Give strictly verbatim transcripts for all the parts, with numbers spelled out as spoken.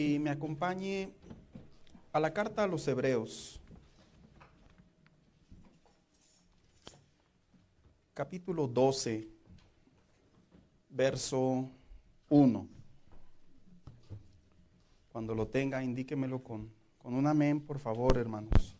Y me acompañe a la carta a los Hebreos, capítulo doce, verso uno. Cuando lo tenga, indíquemelo con, con un amén, por favor, hermanos.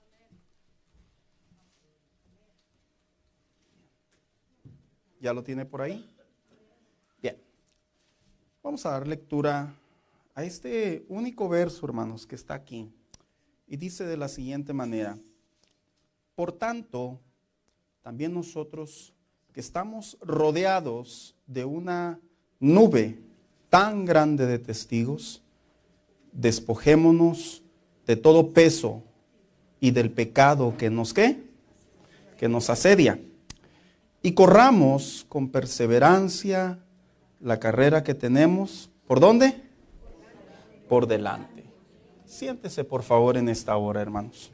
¿Ya lo tiene por ahí? Bien. Vamos a dar lectura a este único verso, hermanos, que está aquí. Y dice de la siguiente manera: por tanto, también nosotros que estamos rodeados de una nube tan grande de testigos, despojémonos de todo peso y del pecado que nos, ¿qué? Que nos asedia. Y corramos con perseverancia la carrera que tenemos. ¿Por dónde? Por delante. Siéntese por favor en esta hora, hermanos.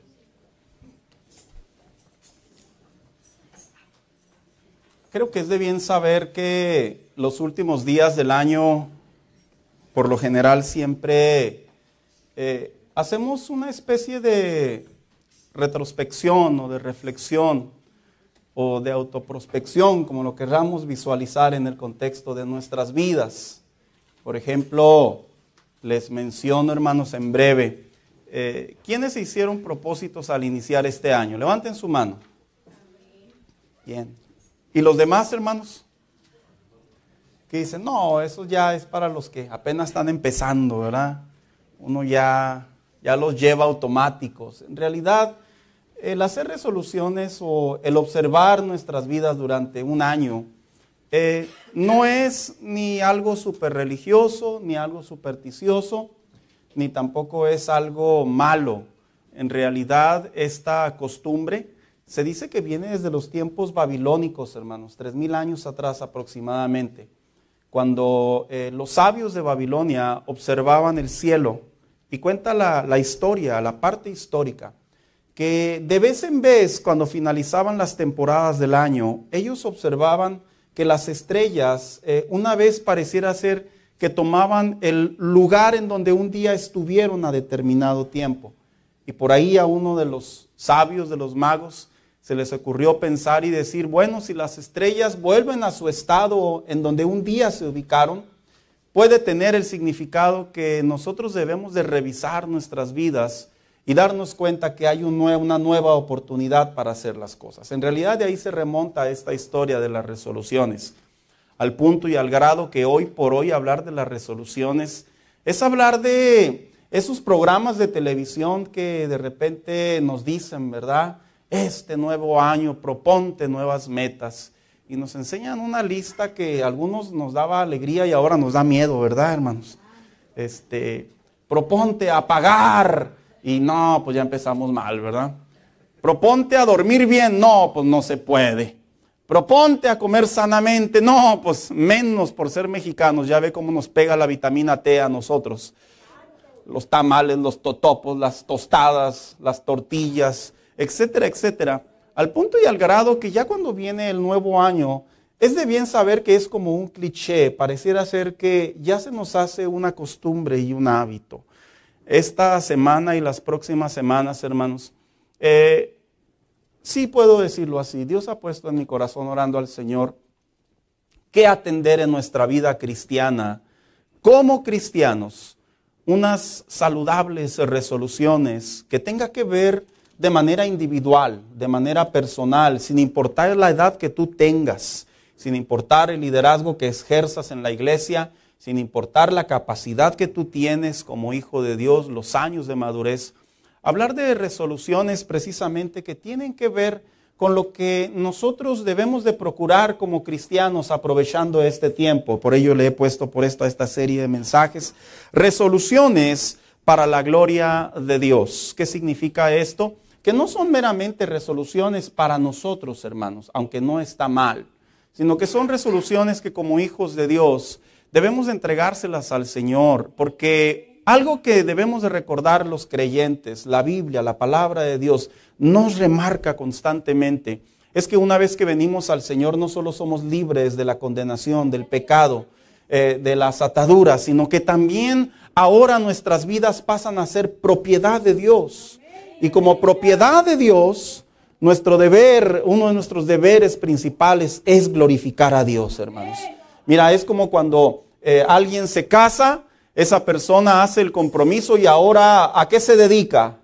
Creo que es de bien saber que los últimos días del año, por lo general, siempre eh, hacemos una especie de retrospección o de reflexión o de autoprospección, como lo queramos visualizar en el contexto de nuestras vidas. Por ejemplo, les menciono, hermanos, en breve, eh, ¿quiénes se hicieron propósitos al iniciar este año? Levanten su mano. Bien. ¿Y los demás, hermanos? Que dicen, no, eso ya es para los que apenas están empezando, ¿verdad? Uno ya, ya los lleva automáticos. En realidad, el hacer resoluciones o el observar nuestras vidas durante un año eh, no es ni algo súper religioso, ni algo supersticioso, ni tampoco es algo malo. En realidad, esta costumbre se dice que viene desde los tiempos babilónicos, hermanos, tres mil años atrás aproximadamente, cuando eh, los sabios de Babilonia observaban el cielo. Y cuenta la, la historia, la parte histórica, que de vez en vez, cuando finalizaban las temporadas del año, ellos observaban que las estrellas, eh, una vez pareciera ser que tomaban el lugar en donde un día estuvieron a determinado tiempo. Y por ahí a uno de los sabios, de los magos, se les ocurrió pensar y decir, bueno, si las estrellas vuelven a su estado en donde un día se ubicaron, puede tener el significado que nosotros debemos de revisar nuestras vidas y darnos cuenta que hay un nue- una nueva oportunidad para hacer las cosas. En realidad de ahí se remonta esta historia de las resoluciones, al punto y al grado que hoy por hoy hablar de las resoluciones es hablar de esos programas de televisión que de repente nos dicen, ¿verdad? Este nuevo año, proponte nuevas metas. Y nos enseñan una lista que a algunos nos daba alegría y ahora nos da miedo, ¿verdad, hermanos? Este, proponte a pagar. Y no, pues ya empezamos mal, ¿verdad? Proponte a dormir bien. No, pues no se puede. Proponte a comer sanamente. No, pues menos por ser mexicanos. Ya ve cómo nos pega la vitamina T a nosotros. Los tamales, los totopos, las tostadas, las tortillas, etcétera, etcétera. Al punto y al grado que ya cuando viene el nuevo año, es de bien saber que es como un cliché. Pareciera ser que ya se nos hace una costumbre y un hábito. Esta semana y las próximas semanas, hermanos, eh, sí puedo decirlo así. Dios ha puesto en mi corazón, orando al Señor, que atender en nuestra vida cristiana, como cristianos, unas saludables resoluciones que tenga que ver de manera individual, de manera personal, sin importar la edad que tú tengas, sin importar el liderazgo que ejerzas en la iglesia, sin importar la capacidad que tú tienes como hijo de Dios, los años de madurez. Hablar de resoluciones precisamente que tienen que ver con lo que nosotros debemos de procurar como cristianos aprovechando este tiempo. Por ello le he puesto por esto a esta serie de mensajes, resoluciones para la gloria de Dios. ¿Qué significa esto? Que no son meramente resoluciones para nosotros, hermanos, aunque no está mal, sino que son resoluciones que como hijos de Dios debemos de entregárselas al Señor, porque algo que debemos de recordar los creyentes, la Biblia, la palabra de Dios, nos remarca constantemente, es que una vez que venimos al Señor no solo somos libres de la condenación, del pecado, eh, de las ataduras, sino que también ahora nuestras vidas pasan a ser propiedad de Dios. Y como propiedad de Dios, nuestro deber, uno de nuestros deberes principales es glorificar a Dios, hermanos. Mira, es como cuando eh, alguien se casa, esa persona hace el compromiso y ahora, ¿a qué se dedica?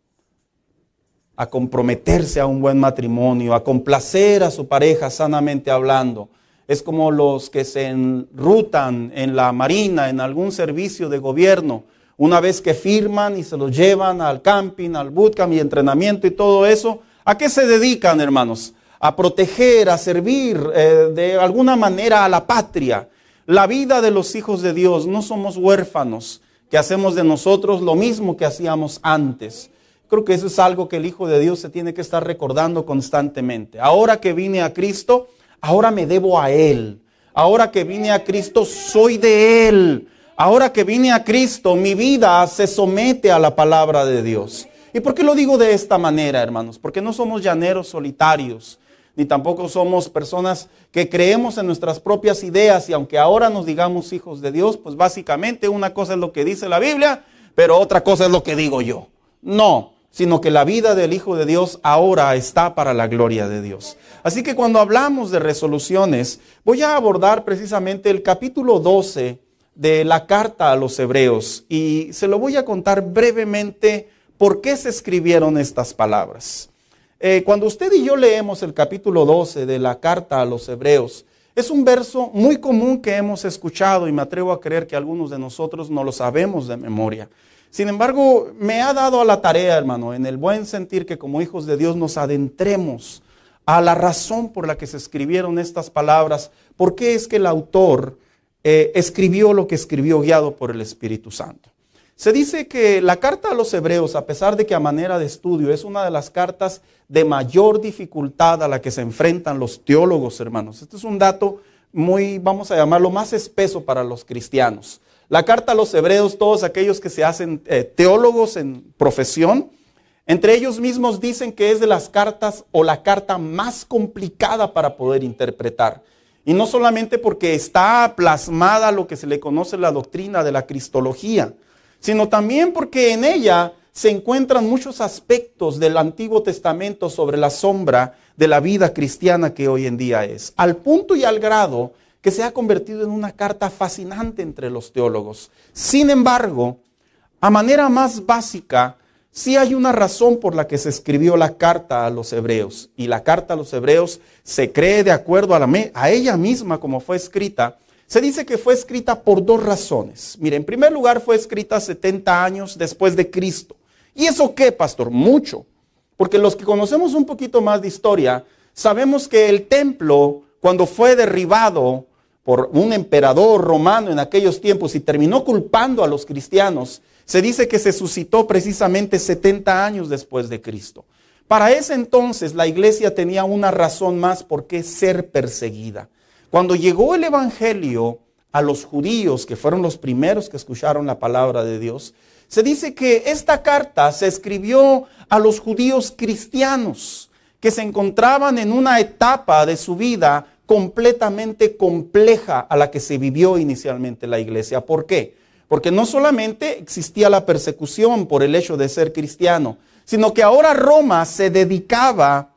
A comprometerse a un buen matrimonio, a complacer a su pareja sanamente hablando. Es como los que se enrutan en la marina, en algún servicio de gobierno. Una vez que firman y se los llevan al camping, al bootcamp y entrenamiento y todo eso, ¿a qué se dedican, hermanos? A proteger, a servir eh, de alguna manera a la patria. La vida de los hijos de Dios, no somos huérfanos, que hacemos de nosotros lo mismo que hacíamos antes. Creo que eso es algo que el Hijo de Dios se tiene que estar recordando constantemente. Ahora que vine a Cristo, ahora me debo a Él. Ahora que vine a Cristo, soy de Él. Ahora que vine a Cristo, mi vida se somete a la palabra de Dios. ¿Y por qué lo digo de esta manera, hermanos? Porque no somos llaneros solitarios, ni tampoco somos personas que creemos en nuestras propias ideas y aunque ahora nos digamos hijos de Dios, pues básicamente una cosa es lo que dice la Biblia, pero otra cosa es lo que digo yo. No, sino que la vida del Hijo de Dios ahora está para la gloria de Dios. Así que cuando hablamos de resoluciones, voy a abordar precisamente el capítulo doce de la carta a los Hebreos y se lo voy a contar brevemente por qué se escribieron estas palabras. Eh, cuando usted y yo leemos el capítulo doce de la carta a los Hebreos, es un verso muy común que hemos escuchado y me atrevo a creer que algunos de nosotros no lo sabemos de memoria. Sin embargo, me ha dado a la tarea, hermano, en el buen sentir que como hijos de Dios nos adentremos a la razón por la que se escribieron estas palabras. ¿Por qué es que el autor eh, escribió lo que escribió guiado por el Espíritu Santo? Se dice que la carta a los Hebreos, a pesar de que a manera de estudio es una de las cartas de mayor dificultad a la que se enfrentan los teólogos, hermanos. Este es un dato muy, vamos a llamarlo, más espeso para los cristianos. La carta a los Hebreos, todos aquellos que se hacen eh, teólogos en profesión, entre ellos mismos dicen que es de las cartas o la carta más complicada para poder interpretar. Y no solamente porque está plasmada lo que se le conoce la doctrina de la cristología, sino también porque en ella se encuentran muchos aspectos del Antiguo Testamento sobre la sombra de la vida cristiana que hoy en día es, al punto y al grado que se ha convertido en una carta fascinante entre los teólogos. Sin embargo, a manera más básica, sí hay una razón por la que se escribió la carta a los Hebreos, y la carta a los Hebreos se cree de acuerdo a, la, a ella misma como fue escrita. Se dice que fue escrita por dos razones. Mire, en primer lugar fue escrita setenta años después de Cristo. ¿Y eso qué, pastor? Mucho. Porque los que conocemos un poquito más de historia, sabemos que el templo, cuando fue derribado por un emperador romano en aquellos tiempos y terminó culpando a los cristianos, se dice que se suscitó precisamente setenta años después de Cristo. Para ese entonces la iglesia tenía una razón más por qué ser perseguida. Cuando llegó el evangelio a los judíos, que fueron los primeros que escucharon la palabra de Dios, se dice que esta carta se escribió a los judíos cristianos que se encontraban en una etapa de su vida completamente compleja a la que se vivió inicialmente la iglesia. ¿Por qué? Porque no solamente existía la persecución por el hecho de ser cristiano, sino que ahora Roma se dedicaba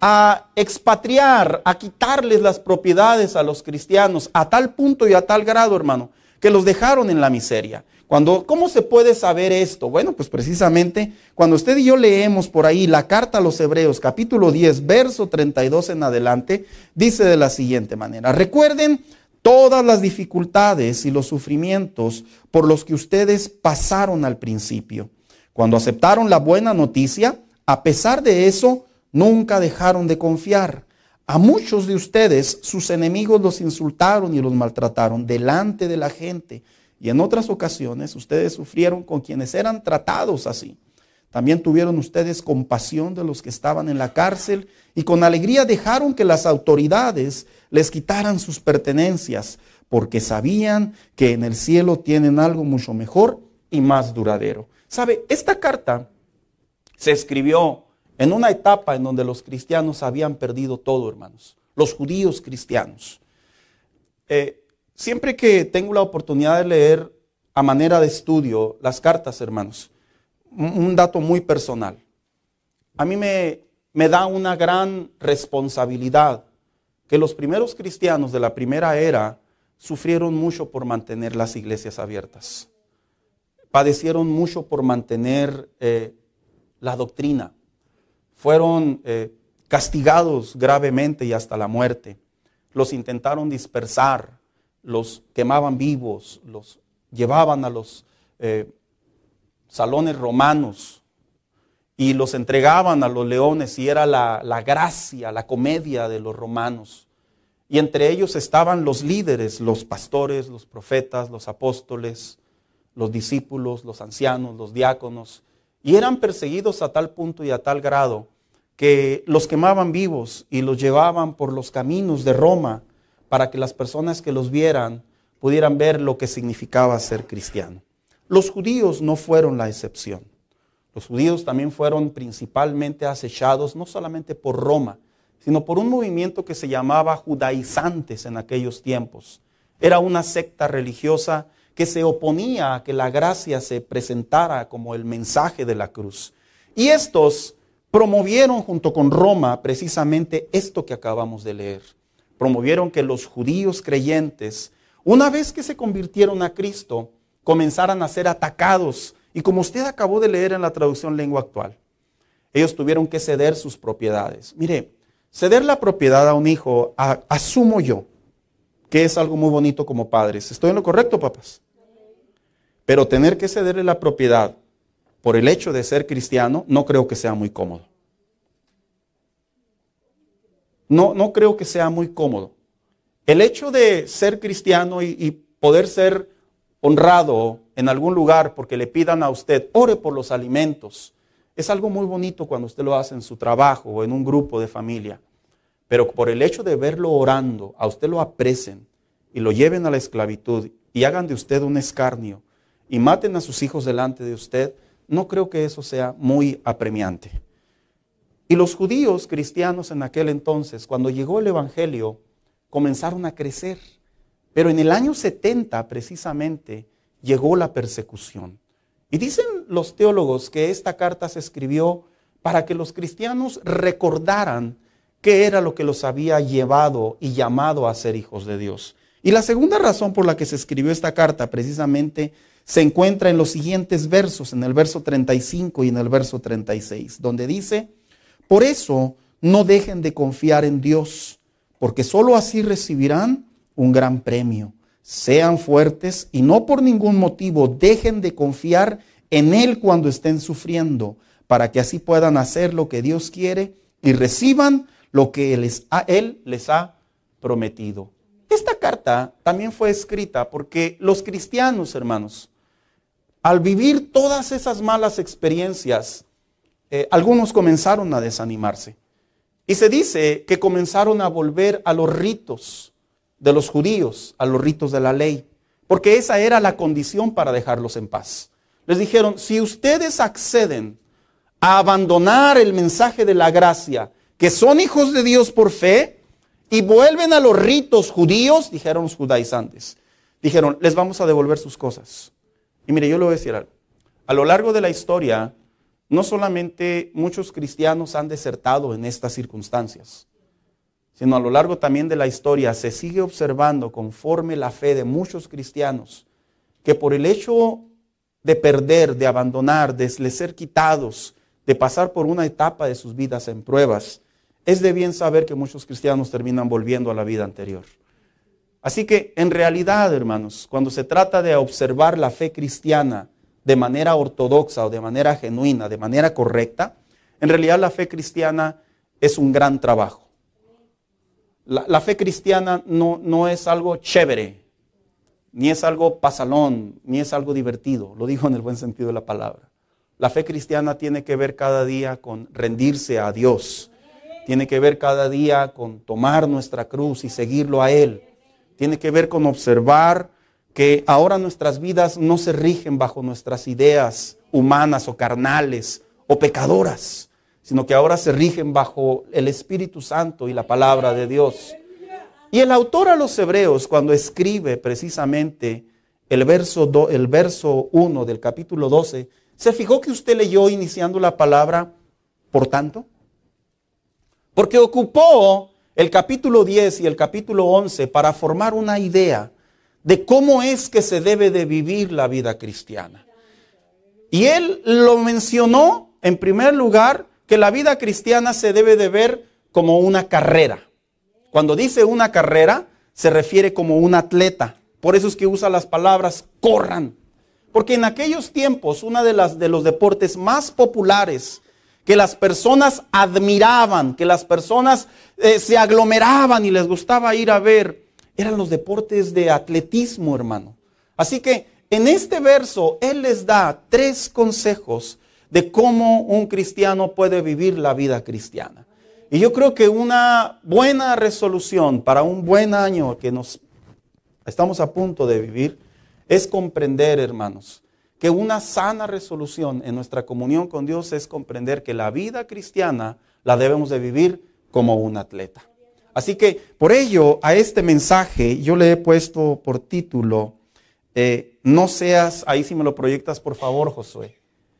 a expatriar, a quitarles las propiedades a los cristianos, a tal punto y a tal grado, hermano, que los dejaron en la miseria. Cuando, ¿cómo se puede saber esto? Bueno, pues precisamente cuando usted y yo leemos por ahí la carta a los Hebreos, capítulo diez, verso treinta y dos en adelante, dice de la siguiente manera: recuerden todas las dificultades y los sufrimientos por los que ustedes pasaron al principio. Cuando aceptaron la buena noticia, a pesar de eso, nunca dejaron de confiar. A muchos de ustedes, sus enemigos los insultaron y los maltrataron delante de la gente. Y en otras ocasiones, ustedes sufrieron con quienes eran tratados así. También tuvieron ustedes compasión de los que estaban en la cárcel y con alegría dejaron que las autoridades les quitaran sus pertenencias, porque sabían que en el cielo tienen algo mucho mejor y más duradero. ¿Sabe? Esta carta se escribió en una etapa en donde los cristianos habían perdido todo, hermanos. Los judíos cristianos. Eh, siempre que tengo la oportunidad de leer a manera de estudio las cartas, hermanos, un dato muy personal. A mí me, me da una gran responsabilidad que los primeros cristianos de la primera era sufrieron mucho por mantener las iglesias abiertas. Padecieron mucho por mantener eh, la doctrina. Fueron eh, castigados gravemente y hasta la muerte. Los intentaron dispersar, los quemaban vivos, los llevaban a los eh, salones romanos y los entregaban a los leones, y era la, la gracia, la comedia de los romanos. Y entre ellos estaban los líderes, los pastores, los profetas, los apóstoles, los discípulos, los ancianos, los diáconos, y eran perseguidos a tal punto y a tal grado que los quemaban vivos y los llevaban por los caminos de Roma para que las personas que los vieran pudieran ver lo que significaba ser cristiano. Los judíos no fueron la excepción. Los judíos también fueron principalmente acechados no solamente por Roma, sino por un movimiento que se llamaba judaizantes en aquellos tiempos. Era una secta religiosa que se oponía a que la gracia se presentara como el mensaje de la cruz. Y estos promovieron junto con Roma precisamente esto que acabamos de leer. Promovieron que los judíos creyentes, una vez que se convirtieron a Cristo, comenzaran a ser atacados. Y como usted acabó de leer en la traducción lengua actual, ellos tuvieron que ceder sus propiedades. Mire, ceder la propiedad a un hijo, a, asumo yo, que es algo muy bonito como padres. ¿Estoy en lo correcto, papás? Pero tener que cederle la propiedad por el hecho de ser cristiano, no creo que sea muy cómodo. No, no creo que sea muy cómodo. El hecho de ser cristiano y, y poder ser honrado en algún lugar porque le pidan a usted, ore por los alimentos, es algo muy bonito cuando usted lo hace en su trabajo o en un grupo de familia. Pero por el hecho de verlo orando, a usted lo aprecien y lo lleven a la esclavitud y hagan de usted un escarnio y maten a sus hijos delante de usted, no creo que eso sea muy apremiante. Y los judíos cristianos en aquel entonces, cuando llegó el evangelio, comenzaron a crecer. Pero en el año setenta precisamente llegó la persecución. Y dicen los teólogos que esta carta se escribió para que los cristianos recordaran qué era lo que los había llevado y llamado a ser hijos de Dios. Y la segunda razón por la que se escribió esta carta precisamente se encuentra en los siguientes versos, en el verso treinta y cinco y en el verso treinta y seis, donde dice: por eso no dejen de confiar en Dios, porque sólo así recibirán un gran premio. Sean fuertes y no por ningún motivo dejen de confiar en Él cuando estén sufriendo, para que así puedan hacer lo que Dios quiere y reciban lo que Él les ha, Él les ha prometido. Esta carta también fue escrita porque los cristianos, hermanos, al vivir todas esas malas experiencias, eh, algunos comenzaron a desanimarse. Y se dice que comenzaron a volver a los ritos de los judíos, a los ritos de la ley, porque esa era la condición para dejarlos en paz. Les dijeron, si ustedes acceden a abandonar el mensaje de la gracia, que son hijos de Dios por fe, y vuelven a los ritos judíos, dijeron los judaizantes, dijeron, les vamos a devolver sus cosas. Y mire, yo le voy a decir algo. A lo largo de la historia, no solamente muchos cristianos han desertado en estas circunstancias, sino a lo largo también de la historia se sigue observando conforme la fe de muchos cristianos que por el hecho de perder, de abandonar, de ser quitados, de pasar por una etapa de sus vidas en pruebas, es de bien saber que muchos cristianos terminan volviendo a la vida anterior. Así que en realidad, hermanos, cuando se trata de observar la fe cristiana de manera ortodoxa o de manera genuina, de manera correcta, en realidad la fe cristiana es un gran trabajo. La, la fe cristiana no, no es algo chévere, ni es algo pasalón, ni es algo divertido, lo digo en el buen sentido de la palabra. La fe cristiana tiene que ver cada día con rendirse a Dios, tiene que ver cada día con tomar nuestra cruz y seguirlo a Él, tiene que ver con observar que ahora nuestras vidas no se rigen bajo nuestras ideas humanas o carnales o pecadoras, sino que ahora se rigen bajo el Espíritu Santo y la palabra de Dios. Y el autor a los Hebreos, cuando escribe precisamente el verso, do, el verso uno del capítulo doce, ¿se fijó que usted leyó iniciando la palabra por tanto? Porque ocupó el capítulo diez y el capítulo once para formar una idea de cómo es que se debe de vivir la vida cristiana. Y él lo mencionó en primer lugar, que la vida cristiana se debe de ver como una carrera. Cuando dice una carrera, se refiere como un atleta. Por eso es que usa las palabras corran. Porque en aquellos tiempos, uno de, las, de los deportes más populares que las personas admiraban, que las personas eh, se aglomeraban y les gustaba ir a ver, eran los deportes de atletismo, hermano. Así que en este verso, él les da tres consejos de cómo un cristiano puede vivir la vida cristiana. Y yo creo que una buena resolución para un buen año que nos estamos a punto de vivir es comprender, hermanos, que una sana resolución en nuestra comunión con Dios es comprender que la vida cristiana la debemos de vivir como un atleta. Así que por ello a este mensaje yo le he puesto por título, eh, no seas, ahí si me lo proyectas por favor, Josué.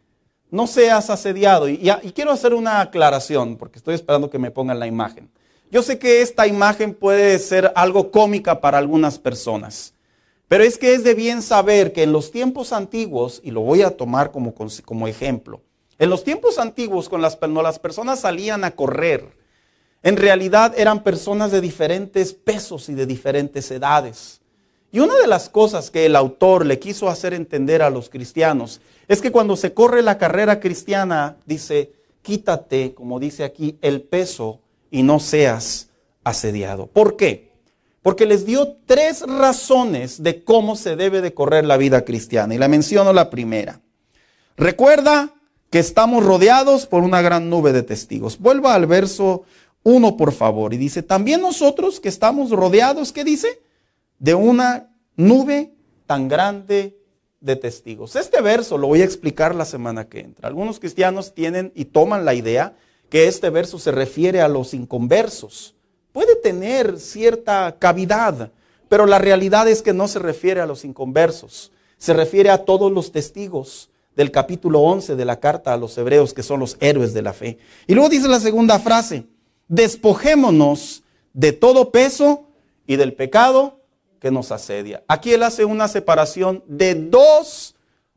No seas asediado. Y, y, y quiero hacer una aclaración, porque estoy esperando que me pongan la imagen. Yo sé que esta imagen puede ser algo cómica para algunas personas, pero es que es de bien saber que en los tiempos antiguos, y lo voy a tomar como, como ejemplo, en los tiempos antiguos cuando las, cuando las personas salían a correr, en realidad eran personas de diferentes pesos y de diferentes edades. Y una de las cosas que el autor le quiso hacer entender a los cristianos es que cuando se corre la carrera cristiana, dice, quítate, como dice aquí, el peso y no seas asediado. ¿Por qué? Porque les dio tres razones de cómo se debe de correr la vida cristiana. Y la menciono la primera. Recuerda que estamos rodeados por una gran nube de testigos. Vuelva al verso uno, por favor. Y dice, también nosotros que estamos rodeados, ¿qué dice? De una nube tan grande de testigos. Este verso lo voy a explicar la semana que entra. Algunos cristianos tienen y toman la idea que este verso se refiere a los inconversos. Puede tener cierta cavidad, pero la realidad es que no se refiere a los inconversos. Se refiere a todos los testigos del capítulo once de la carta a los hebreos, que son los héroes de la fe. Y luego dice la segunda frase, despojémonos de todo peso y del pecado que nos asedia. Aquí él hace una separación de dos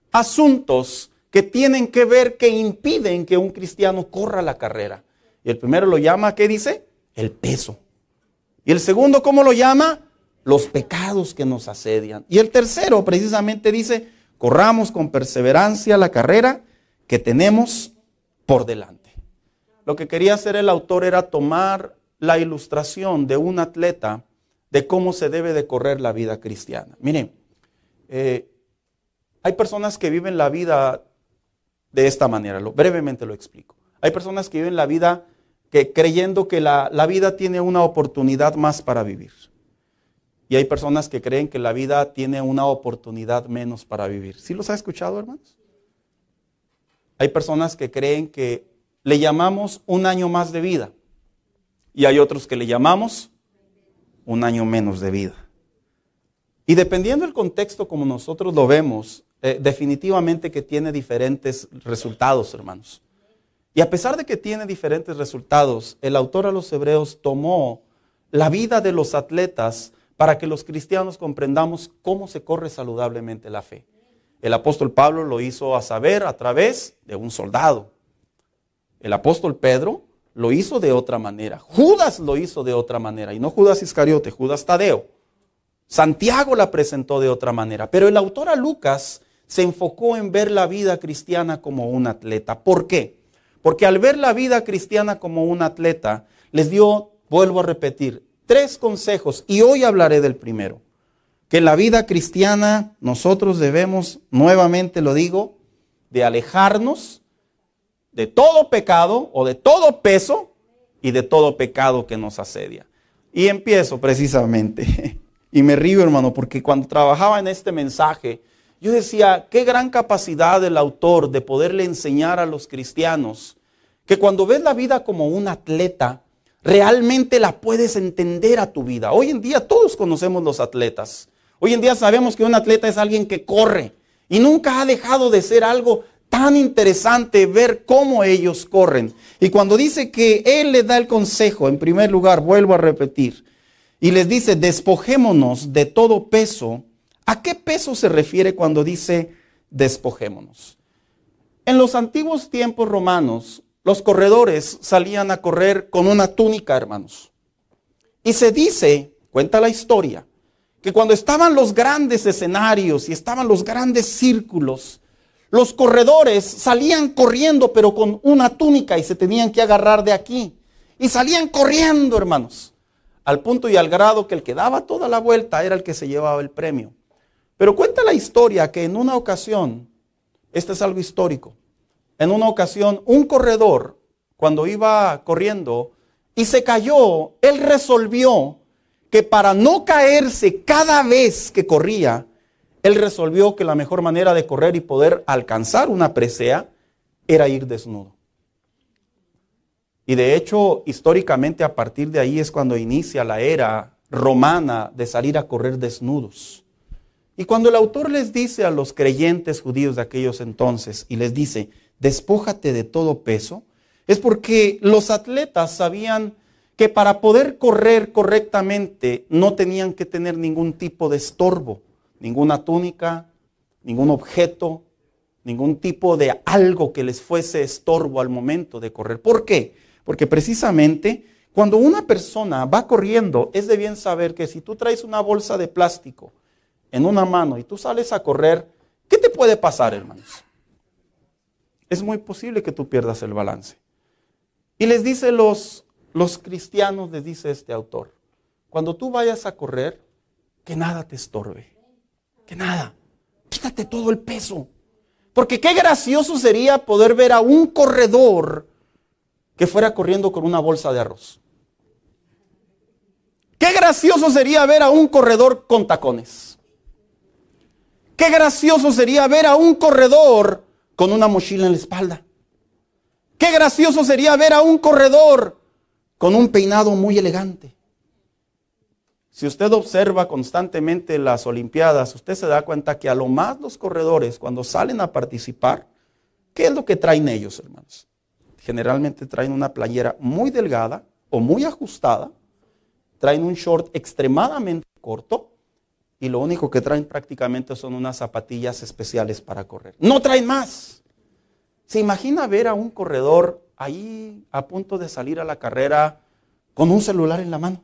asuntos que tienen que ver, que impiden que un cristiano corra la carrera. Y el primero lo llama, ¿qué dice? El peso. Y el segundo, ¿cómo lo llama? Los pecados que nos asedian. Y el tercero, precisamente dice, corramos con perseverancia la carrera que tenemos por delante. Lo que quería hacer el autor era tomar la ilustración de un atleta de cómo se debe de correr la vida cristiana. Miren, eh, hay personas que viven la vida de esta manera, lo, brevemente lo explico. Hay personas que viven la vida que, creyendo que la, la vida tiene una oportunidad más para vivir. Y hay personas que creen que la vida tiene una oportunidad menos para vivir. ¿Sí los ha escuchado, hermanos? Hay personas que creen que le llamamos un año más de vida. Y hay otros que le llamamos un año menos de vida. Y dependiendo del contexto como nosotros lo vemos, eh, definitivamente que tiene diferentes resultados, hermanos. Y a pesar de que tiene diferentes resultados, el autor a los hebreos tomó la vida de los atletas para que los cristianos comprendamos cómo se corre saludablemente la fe. El apóstol Pablo lo hizo a saber a través de un soldado. El apóstol Pedro lo hizo de otra manera. Judas lo hizo de otra manera. Y no Judas Iscariote, Judas Tadeo. Santiago la presentó de otra manera. Pero el autor a Lucas se enfocó en ver la vida cristiana como un atleta. ¿Por qué? Porque al ver la vida cristiana como un atleta, les dio, vuelvo a repetir, tres consejos. Y hoy hablaré del primero. Que la vida cristiana nosotros debemos, nuevamente lo digo, de alejarnos de todo pecado o de todo peso y de todo pecado que nos asedia. Y empiezo precisamente, y me río, hermano, porque cuando trabajaba en este mensaje, yo decía, qué gran capacidad del autor de poderle enseñar a los cristianos que cuando ves la vida como un atleta, realmente la puedes entender a tu vida. Hoy en día todos conocemos los atletas. Hoy en día sabemos que un atleta es alguien que corre y nunca ha dejado de ser algo tan interesante ver cómo ellos corren. Y cuando dice que Él les da el consejo, en primer lugar, vuelvo a repetir, y les dice, despojémonos de todo peso. ¿A qué peso se refiere cuando dice despojémonos? En los antiguos tiempos romanos, los corredores salían a correr con una túnica, hermanos. Y se dice, cuenta la historia, que cuando estaban los grandes escenarios y estaban los grandes círculos, los corredores salían corriendo pero con una túnica y se tenían que agarrar de aquí. Y salían corriendo, hermanos, al punto y al grado que el que daba toda la vuelta era el que se llevaba el premio. Pero cuenta la historia que en una ocasión, este es algo histórico, en una ocasión un corredor cuando iba corriendo y se cayó, él resolvió que para no caerse cada vez que corría, él resolvió que la mejor manera de correr y poder alcanzar una presea era ir desnudo. Y de hecho, históricamente a partir de ahí es cuando inicia la era romana de salir a correr desnudos. Y cuando el autor les dice a los creyentes judíos de aquellos entonces y les dice, despójate de todo peso, es porque los atletas sabían que para poder correr correctamente no tenían que tener ningún tipo de estorbo. Ninguna túnica, ningún objeto, ningún tipo de algo que les fuese estorbo al momento de correr. ¿Por qué? Porque precisamente cuando una persona va corriendo, es de bien saber que si tú traes una bolsa de plástico en una mano y tú sales a correr, ¿qué te puede pasar, hermanos? Es muy posible que tú pierdas el balance. Y les dice los, los cristianos, les dice este autor, cuando tú vayas a correr, que nada te estorbe. Que nada, quítate todo el peso. Porque qué gracioso sería poder ver a un corredor que fuera corriendo con una bolsa de arroz. Qué gracioso sería ver a un corredor con tacones. Qué gracioso sería ver a un corredor con una mochila en la espalda. Qué gracioso sería ver a un corredor con un peinado muy elegante. Si usted observa constantemente las Olimpiadas, usted se da cuenta que a lo más los corredores, cuando salen a participar, ¿qué es lo que traen ellos, hermanos? Generalmente traen una playera muy delgada o muy ajustada, traen un short extremadamente corto y lo único que traen prácticamente son unas zapatillas especiales para correr. No traen más. ¿Se imagina ver a un corredor ahí a punto de salir a la carrera con un celular en la mano?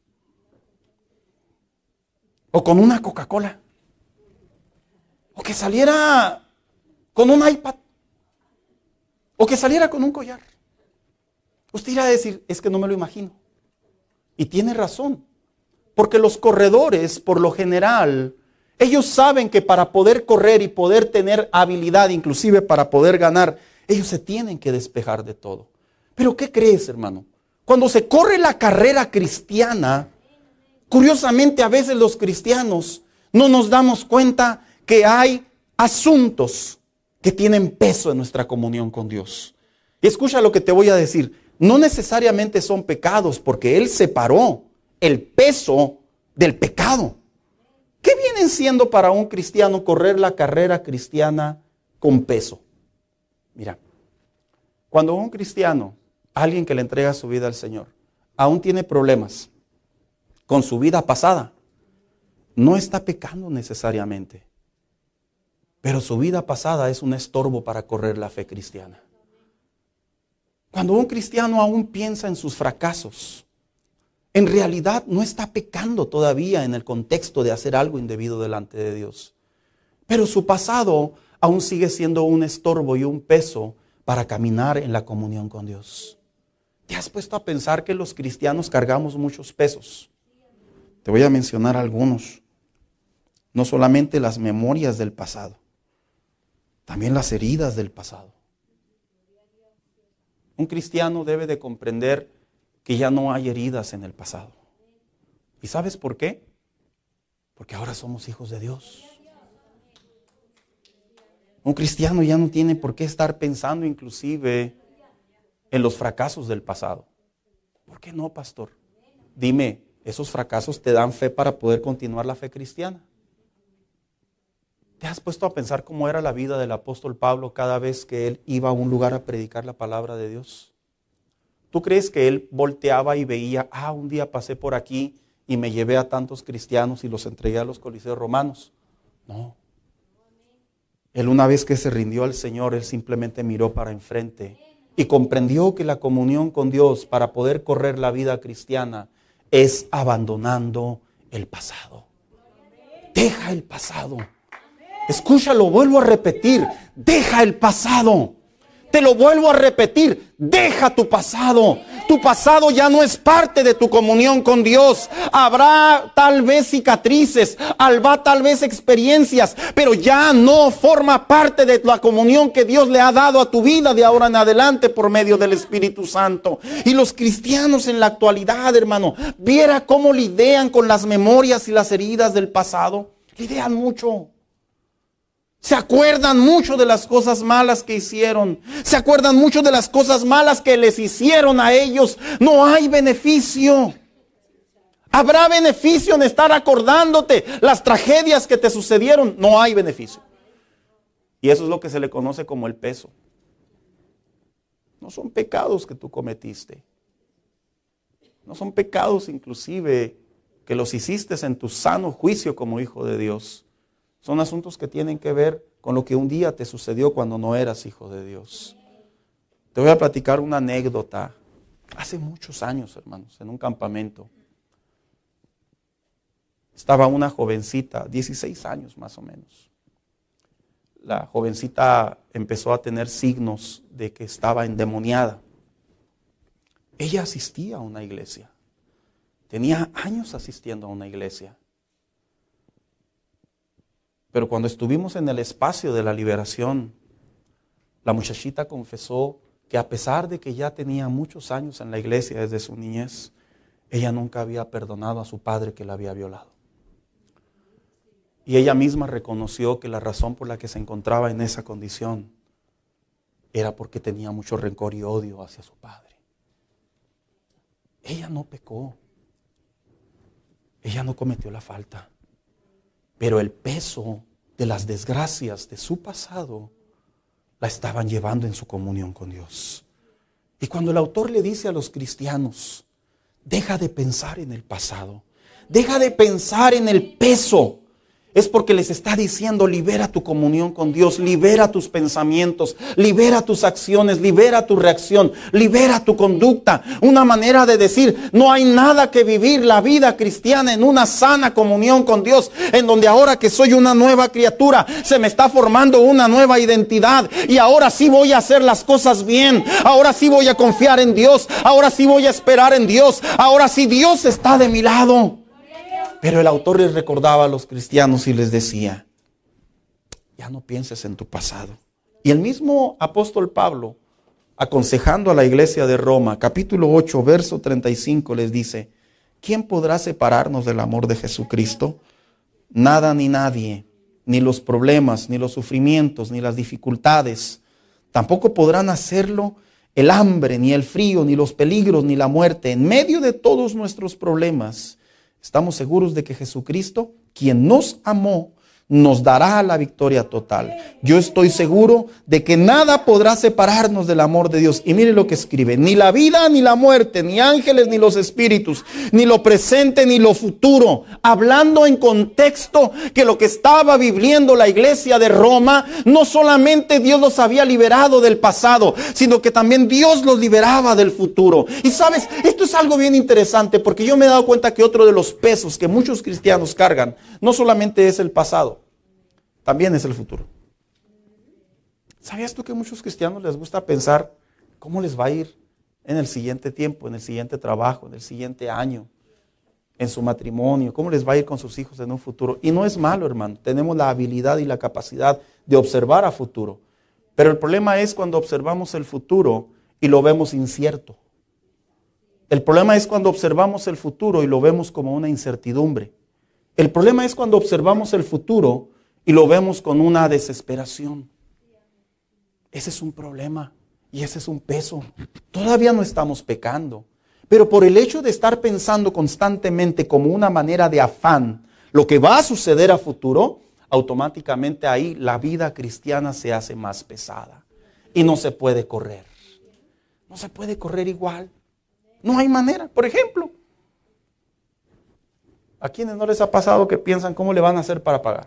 O con una Coca-Cola. O que saliera con un iPad. O que saliera con un collar. Usted irá a decir, es que no me lo imagino. Y tiene razón. Porque los corredores, por lo general, ellos saben que para poder correr y poder tener habilidad, inclusive para poder ganar, ellos se tienen que despejar de todo. Pero ¿qué crees, hermano? Cuando se corre la carrera cristiana, curiosamente, a veces los cristianos no nos damos cuenta que hay asuntos que tienen peso en nuestra comunión con Dios. Y escucha lo que te voy a decir. No necesariamente son pecados porque Él separó el peso del pecado. ¿Qué vienen siendo para un cristiano correr la carrera cristiana con peso? Mira, cuando un cristiano, alguien que le entrega su vida al Señor, aún tiene problemas con su vida pasada, no está pecando necesariamente, pero su vida pasada es un estorbo para correr la fe cristiana. Cuando un cristiano aún piensa en sus fracasos, en realidad no está pecando todavía en el contexto de hacer algo indebido delante de Dios, pero su pasado aún sigue siendo un estorbo y un peso para caminar en la comunión con Dios. ¿Te has puesto a pensar que los cristianos cargamos muchos pesos? Te voy a mencionar algunos. No solamente las memorias del pasado, también las heridas del pasado. Un cristiano debe de comprender que ya no hay heridas en el pasado. ¿Y sabes por qué? Porque ahora somos hijos de Dios. Un cristiano ya no tiene por qué estar pensando inclusive en los fracasos del pasado. ¿Por qué no, pastor? Dime, ¿esos fracasos te dan fe para poder continuar la fe cristiana? ¿Te has puesto a pensar cómo era la vida del apóstol Pablo cada vez que él iba a un lugar a predicar la palabra de Dios? ¿Tú crees que él volteaba y veía, ah, un día pasé por aquí y me llevé a tantos cristianos y los entregué a los coliseos romanos? No. Él, una vez que se rindió al Señor, él simplemente miró para enfrente y comprendió que la comunión con Dios para poder correr la vida cristiana es abandonando el pasado. Deja el pasado. Escúchalo, vuelvo a repetir, deja el pasado. Te lo vuelvo a repetir, deja tu pasado. Tu pasado ya no es parte de tu comunión con Dios. Habrá tal vez cicatrices, habrá tal vez experiencias, pero ya no forma parte de la comunión que Dios le ha dado a tu vida de ahora en adelante por medio del Espíritu Santo. Y los cristianos en la actualidad, hermano, viera cómo lidian con las memorias y las heridas del pasado. Lidian mucho. Se acuerdan mucho de las cosas malas que hicieron. Se acuerdan mucho de las cosas malas que les hicieron a ellos. No hay beneficio. ¿Habrá beneficio en estar acordándote las tragedias que te sucedieron? No hay beneficio. Y eso es lo que se le conoce como el peso. No son pecados que tú cometiste. No son pecados inclusive que los hiciste en tu sano juicio como hijo de Dios. Son asuntos que tienen que ver con lo que un día te sucedió cuando no eras hijo de Dios. Te voy a platicar una anécdota. Hace muchos años, hermanos, en un campamento. Estaba una jovencita, dieciséis años más o menos. La jovencita empezó a tener signos de que estaba endemoniada. Ella asistía a una iglesia. Tenía años asistiendo a una iglesia. Pero cuando estuvimos en el espacio de la liberación, la muchachita confesó que a pesar de que ya tenía muchos años en la iglesia desde su niñez, ella nunca había perdonado a su padre que la había violado. Y ella misma reconoció que la razón por la que se encontraba en esa condición era porque tenía mucho rencor y odio hacia su padre. Ella no pecó. Ella no cometió la falta. Pero el peso de las desgracias de su pasado la estaban llevando en su comunión con Dios. Y cuando el autor le dice a los cristianos, deja de pensar en el pasado, deja de pensar en el peso, es porque les está diciendo, libera tu comunión con Dios, libera tus pensamientos, libera tus acciones, libera tu reacción, libera tu conducta. Una manera de decir, no hay nada que vivir la vida cristiana en una sana comunión con Dios, en donde ahora que soy una nueva criatura, se me está formando una nueva identidad y ahora sí voy a hacer las cosas bien, ahora sí voy a confiar en Dios, ahora sí voy a esperar en Dios, ahora sí Dios está de mi lado. Pero el autor les recordaba a los cristianos y les decía, ya no pienses en tu pasado. Y el mismo apóstol Pablo, aconsejando a la iglesia de Roma, capítulo ocho, verso treinta y cinco, les dice, ¿quién podrá separarnos del amor de Jesucristo? Nada ni nadie, ni los problemas, ni los sufrimientos, ni las dificultades. Tampoco podrán hacerlo el hambre, ni el frío, ni los peligros, ni la muerte. En medio de todos nuestros problemas, estamos seguros de que Jesucristo, quien nos amó, nos dará la victoria total. Yo estoy seguro de que nada podrá separarnos del amor de Dios. Y mire lo que escribe, ni la vida ni la muerte, ni ángeles ni los espíritus, ni lo presente ni lo futuro. Hablando en contexto que lo que estaba viviendo la iglesia de Roma, no solamente Dios los había liberado del pasado, sino que también Dios los liberaba del futuro. Y sabes, esto es algo bien interesante, porque yo me he dado cuenta que otro de los pesos que muchos cristianos cargan, no solamente es el pasado, también es el futuro. ¿Sabías tú que a muchos cristianos les gusta pensar cómo les va a ir en el siguiente tiempo, en el siguiente trabajo, en el siguiente año, en su matrimonio, cómo les va a ir con sus hijos en un futuro? Y no es malo, hermano. Tenemos la habilidad y la capacidad de observar a futuro. Pero el problema es cuando observamos el futuro y lo vemos incierto. El problema es cuando observamos el futuro y lo vemos como una incertidumbre. El problema es cuando observamos el futuro y lo vemos con una desesperación. Ese es un problema y ese es un peso. Todavía no estamos pecando, pero por el hecho de estar pensando constantemente como una manera de afán lo que va a suceder a futuro, automáticamente ahí la vida cristiana se hace más pesada. Y no se puede correr. No se puede correr igual. No hay manera. Por ejemplo, ¿a quienes no les ha pasado que piensan cómo le van a hacer para pagar?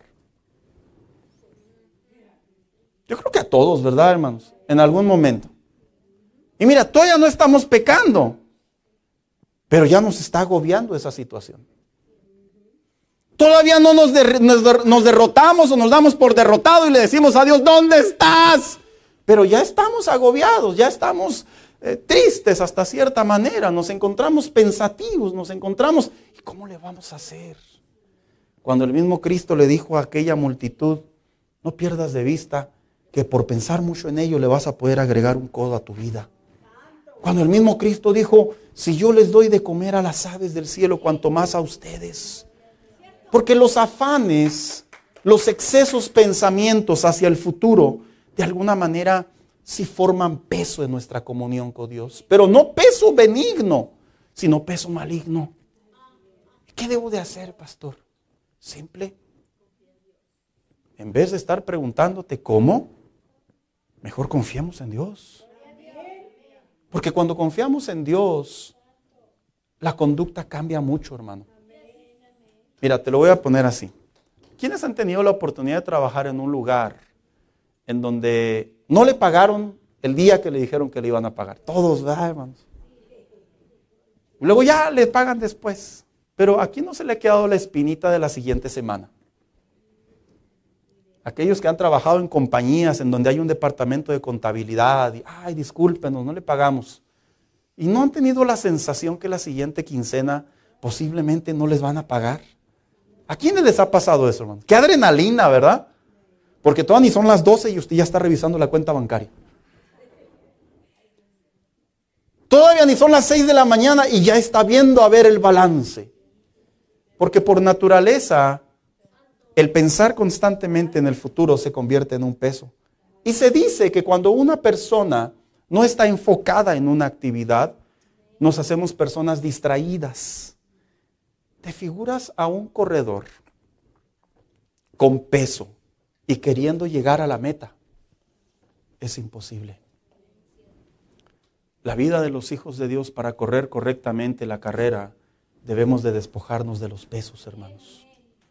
Yo creo que a todos, ¿verdad, hermanos? En algún momento. Y mira, todavía no estamos pecando, pero ya nos está agobiando esa situación. Todavía no nos, der, nos, nos derrotamos o nos damos por derrotado y le decimos a Dios, ¿dónde estás? Pero ya estamos agobiados, ya estamos eh, tristes hasta cierta manera, nos encontramos pensativos, nos encontramos, ¿y cómo le vamos a hacer? Cuando el mismo Cristo le dijo a aquella multitud, no pierdas de vista que por pensar mucho en ello le vas a poder agregar un codo a tu vida. Cuando el mismo Cristo dijo, si yo les doy de comer a las aves del cielo, cuanto más a ustedes. Porque los afanes, los excesos pensamientos hacia el futuro, de alguna manera sí forman peso en nuestra comunión con Dios. Pero no peso benigno, sino peso maligno. ¿Qué debo de hacer, pastor? Simple. En vez de estar preguntándote cómo, mejor confiamos en Dios. Porque cuando confiamos en Dios, la conducta cambia mucho, hermano. Mira, te lo voy a poner así. ¿Quiénes han tenido la oportunidad de trabajar en un lugar en donde no le pagaron el día que le dijeron que le iban a pagar? Todos, ¿verdad, hermanos? Luego ya le pagan después. Pero aquí no se le ha quedado la espinita de la siguiente semana. Aquellos que han trabajado en compañías en donde hay un departamento de contabilidad y, ay, discúlpenos, no le pagamos. Y no han tenido la sensación que la siguiente quincena posiblemente no les van a pagar. ¿A quiénes les ha pasado eso, hermano? Qué adrenalina, ¿verdad? Porque todavía ni son las doce y usted ya está revisando la cuenta bancaria. Todavía ni son las seis de la mañana y ya está viendo a ver el balance. Porque por naturaleza, el pensar constantemente en el futuro se convierte en un peso. Y se dice que cuando una persona no está enfocada en una actividad, nos hacemos personas distraídas. ¿Te figuras a un corredor con peso y queriendo llegar a la meta? Es imposible. La vida de los hijos de Dios, para correr correctamente la carrera, debemos de despojarnos de los pesos, hermanos.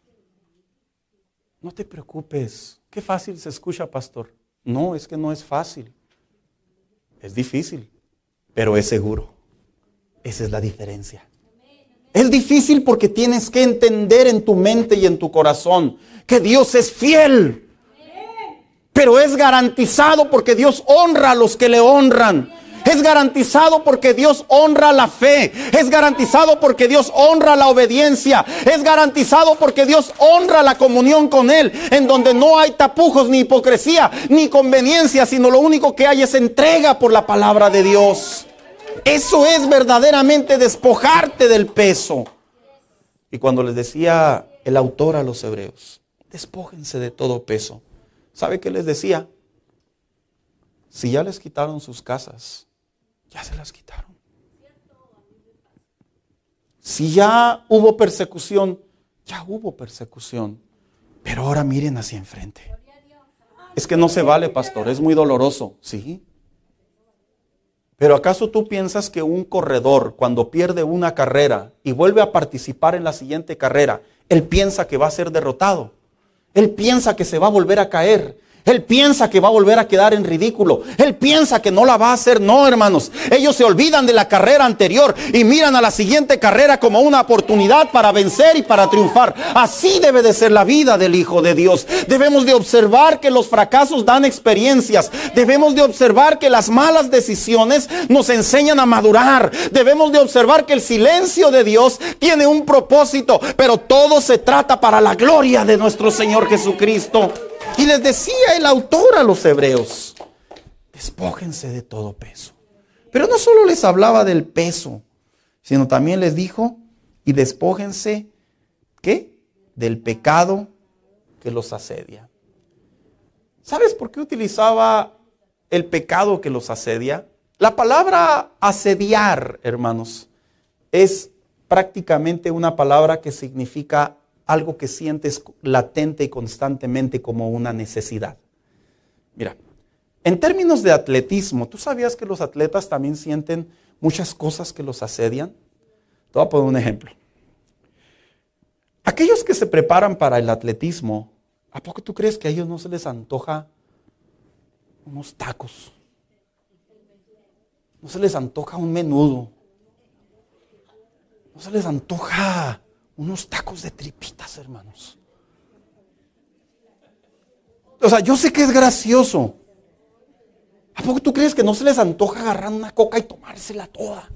No te preocupes. Qué fácil se escucha, pastor. No, es que no es fácil. Es difícil, pero es seguro. Esa es la diferencia. Es difícil porque tienes que entender en tu mente y en tu corazón que Dios es fiel. Pero es garantizado porque Dios honra a los que le honran. Es garantizado porque Dios honra la fe. Es garantizado porque Dios honra la obediencia. Es garantizado porque Dios honra la comunión con Él, en donde no hay tapujos, ni hipocresía, ni conveniencia, sino lo único que hay es entrega por la palabra de Dios. Eso es verdaderamente despojarte del peso. Y cuando les decía el autor a los hebreos, despójense de todo peso, ¿sabe qué les decía? Si ya les quitaron sus casas, ya se las quitaron. Si ya hubo persecución, ya hubo persecución. Pero ahora miren hacia enfrente. Es que no se vale, pastor, es muy doloroso. Sí. Pero ¿acaso tú piensas que un corredor, cuando pierde una carrera y vuelve a participar en la siguiente carrera, él piensa que va a ser derrotado? Él piensa que se va a volver a caer. Él piensa que va a volver a quedar en ridículo. Él piensa que no la va a hacer. No, hermanos. Ellos se olvidan de la carrera anterior y miran a la siguiente carrera como una oportunidad para vencer y para triunfar. Así debe de ser la vida del Hijo de Dios. Debemos de observar que los fracasos dan experiencias. Debemos de observar que las malas decisiones nos enseñan a madurar. Debemos de observar que el silencio de Dios tiene un propósito, pero todo se trata para la gloria de nuestro Señor Jesucristo. Y les decía el autor a los hebreos, despójense de todo peso. Pero no solo les hablaba del peso, sino también les dijo, y despójense, ¿qué? Del pecado que los asedia. ¿Sabes por qué utilizaba el pecado que los asedia? La palabra asediar, hermanos, es prácticamente una palabra que significa algo que sientes latente y constantemente como una necesidad. Mira, en términos de atletismo, ¿tú sabías que los atletas también sienten muchas cosas que los asedian? Te voy a poner un ejemplo. Aquellos que se preparan para el atletismo, ¿a poco tú crees que a ellos no se les antoja unos tacos? ¿No se les antoja un menudo? ¿No se les antoja unos tacos de tripitas, hermanos? O sea, yo sé que es gracioso. ¿A poco tú crees que no se les antoja agarrar una coca y tomársela toda?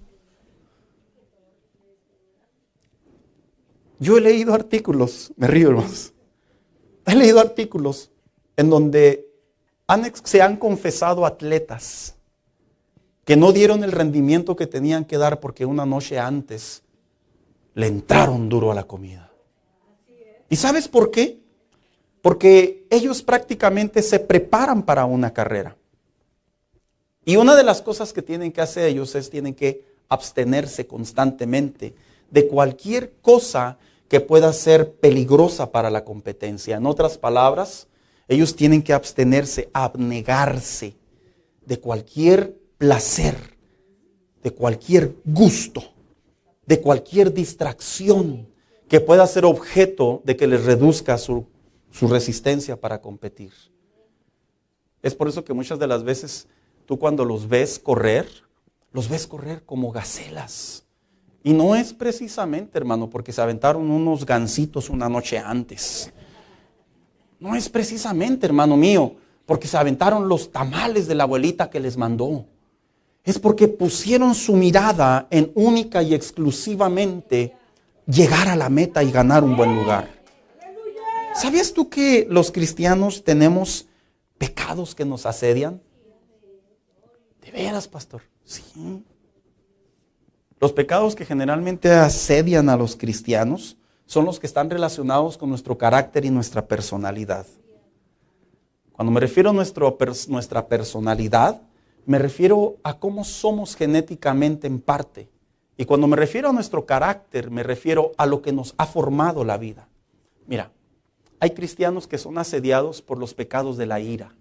Yo he leído artículos, me río, hermanos. He leído artículos en donde han, se han confesado atletas que no dieron el rendimiento que tenían que dar porque una noche antes le entraron duro a la comida. ¿Y sabes por qué? Porque ellos prácticamente se preparan para una carrera. Y una de las cosas que tienen que hacer ellos es tienen que abstenerse constantemente de cualquier cosa que pueda ser peligrosa para la competencia. En otras palabras, ellos tienen que abstenerse, abnegarse de cualquier placer, de cualquier gusto, de cualquier distracción que pueda ser objeto de que les reduzca su, su resistencia para competir. Es por eso que muchas de las veces tú cuando los ves correr, los ves correr como gacelas. Y no es precisamente, hermano, porque se aventaron unos gansitos una noche antes. No es precisamente, hermano mío, porque se aventaron los tamales de la abuelita que les mandó. Es porque pusieron su mirada en única y exclusivamente llegar a la meta y ganar un buen lugar. ¿Sabías tú que los cristianos tenemos pecados que nos asedian? ¿De veras, pastor? Sí. Los pecados que generalmente asedian a los cristianos son los que están relacionados con nuestro carácter y nuestra personalidad. Cuando me refiero a nuestro, nuestra personalidad, me refiero a cómo somos genéticamente en parte. Y cuando me refiero a nuestro carácter, me refiero a lo que nos ha formado la vida. Mira, hay cristianos que son asediados por los pecados de la ira.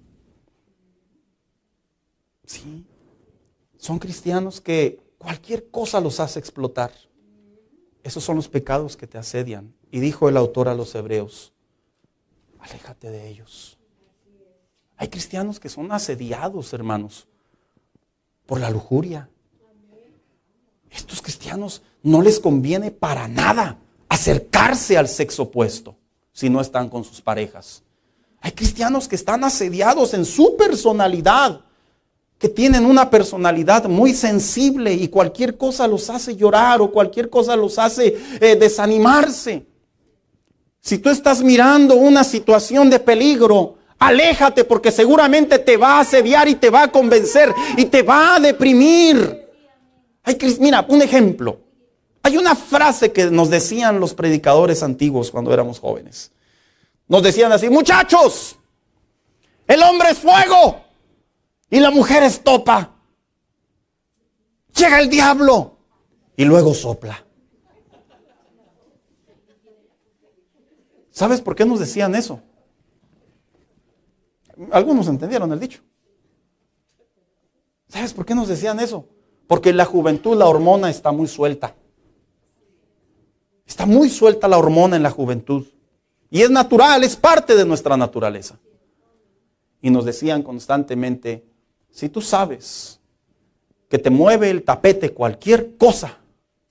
Sí, son cristianos que cualquier cosa los hace explotar. Esos son los pecados que te asedian. Y dijo el autor a los hebreos, aléjate de ellos. Hay cristianos que son asediados, hermanos, por la lujuria. Estos cristianos no les conviene para nada acercarse al sexo opuesto si no están con sus parejas. Hay cristianos que están asediados en su personalidad, que tienen una personalidad muy sensible y cualquier cosa los hace llorar o cualquier cosa los hace eh, desanimarse. Si tú estás mirando una situación de peligro, aléjate porque seguramente te va a asediar y te va a convencer y te va a deprimir. Hay, mira, un ejemplo. Hay una frase que nos decían los predicadores antiguos cuando éramos jóvenes. Nos decían así, muchachos, el hombre es fuego. Y la mujer estopa. Llega el diablo y luego sopla. ¿Sabes por qué nos decían eso? Algunos entendieron el dicho. ¿Sabes por qué nos decían eso? Porque en la juventud la hormona está muy suelta. Está muy suelta la hormona en la juventud. Y es natural, es parte de nuestra naturaleza. Y nos decían constantemente, si tú sabes que te mueve el tapete cualquier cosa,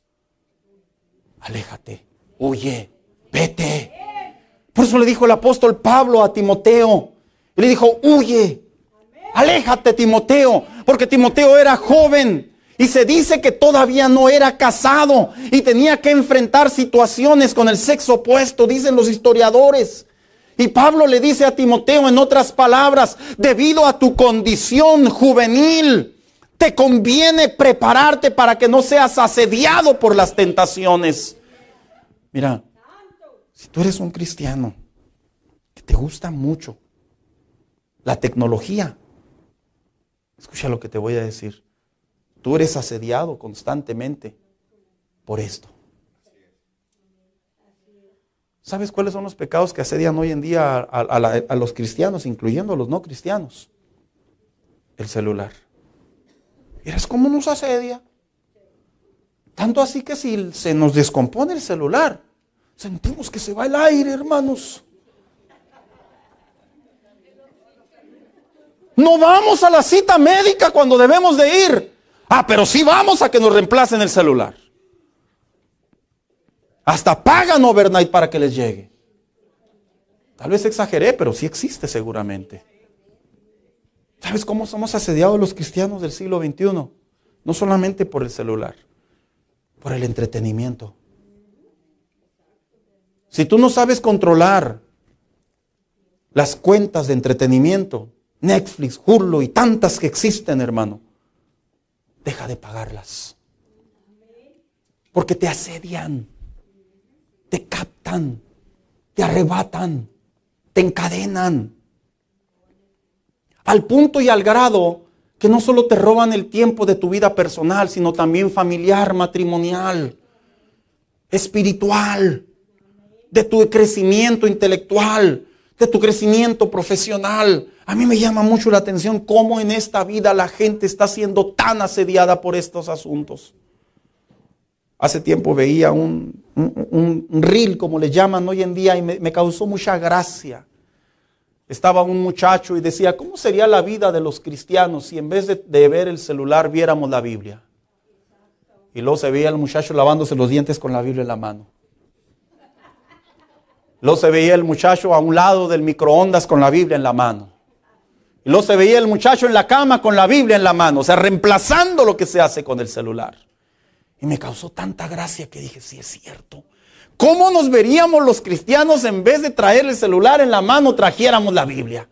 aléjate, huye, vete. Por eso le dijo el apóstol Pablo a Timoteo. Y le dijo, huye, aléjate Timoteo, porque Timoteo era joven. Y se dice que todavía no era casado y tenía que enfrentar situaciones con el sexo opuesto, dicen los historiadores. Y Pablo le dice a Timoteo, en otras palabras, debido a tu condición juvenil, te conviene prepararte para que no seas asediado por las tentaciones. Mira, si tú eres un cristiano que te gusta mucho la tecnología, escucha lo que te voy a decir. Tú eres asediado constantemente por esto. ¿Sabes cuáles son los pecados que asedian hoy en día a, a, a, la, a los cristianos, incluyendo a los no cristianos? El celular. ¿Miras cómo nos asedia? Tanto así que si se nos descompone el celular, sentimos que se va el aire, hermanos. No vamos a la cita médica cuando debemos de ir. Ah, pero sí vamos a que nos reemplacen el celular. Hasta pagan overnight para que les llegue. Tal vez exageré, pero sí existe seguramente. ¿Sabes cómo somos asediados los cristianos del siglo veintiuno? No solamente por el celular, por el entretenimiento. Si tú no sabes controlar las cuentas de entretenimiento, Netflix, Hulu y tantas que existen, hermano, deja de pagarlas. Porque te asedian, te captan, te arrebatan, te encadenan. Al punto y al grado que no solo te roban el tiempo de tu vida personal, sino también familiar, matrimonial, espiritual, de tu crecimiento intelectual, de tu crecimiento profesional. A mí me llama mucho la atención cómo en esta vida la gente está siendo tan asediada por estos asuntos. Hace tiempo veía un, un, un reel, como le llaman hoy en día, y me, me causó mucha gracia. Estaba un muchacho y decía, ¿cómo sería la vida de los cristianos si en vez de, de ver el celular viéramos la Biblia? Y luego se veía el muchacho lavándose los dientes con la Biblia en la mano. Luego se veía el muchacho a un lado del microondas con la Biblia en la mano. Y luego se veía el muchacho en la cama con la Biblia en la mano, o sea, reemplazando lo que se hace con el celular. Y me causó tanta gracia que dije, sí es cierto. ¿Cómo nos veríamos los cristianos en vez de traer el celular en la mano, trajéramos la Biblia?